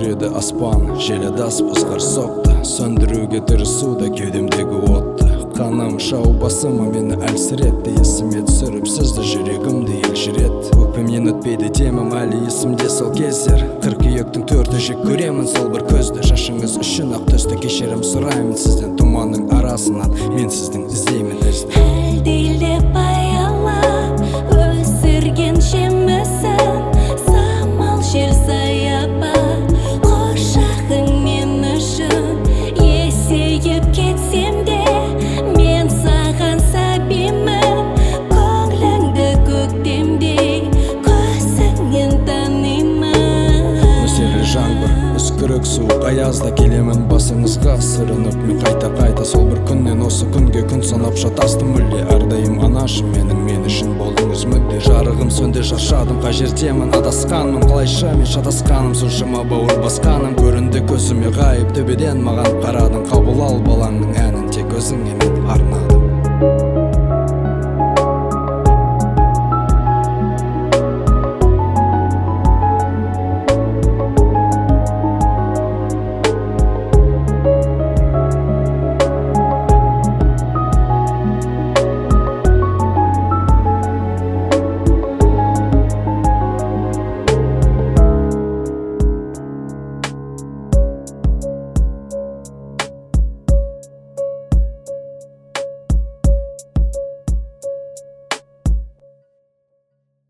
көреді аспан, желадас бозғар соқты, сөндіруге тырысуда кеудемдегі отты. Қанам шау басыма мені әлсіретті, есіме түсіріп сізді жүрегімді елжіретті. Өкпемнен өтпейді демім әлі есімде сол кездер. Қыркүйектің 4-і жек көремін сол бір көзді. Жашыңыз үшін ақ төсті кешірім сұраймын сізден. Тұманның арасынан мен сіздің іздеймін ізді. Әлдейлі баялап өсірген жемісін, самал жел саябақ құшағың мен үшін. Есейіп кетсем де мен саған сабимін, көңліңді көктемдей көзіңнен танимын. Нөсерлі жаңбыр, үскірік суық аязда келемін басыңызға сырынып. Мен қайта сол бір күннен осы күнге күн санап шатастым мүлде. Әрдайым анашым мен үшін болдыңыз мүлде. Жарығым сөнді, шаршадым, қай жердемін адасқанмын, қалайша мен шатасқаным, соншама бауыр басқаным. Көрінді көзіме ғайып, төбеден маған қарадың, қабыл ал балаңның әнін, тек өзіңе мен арнадым.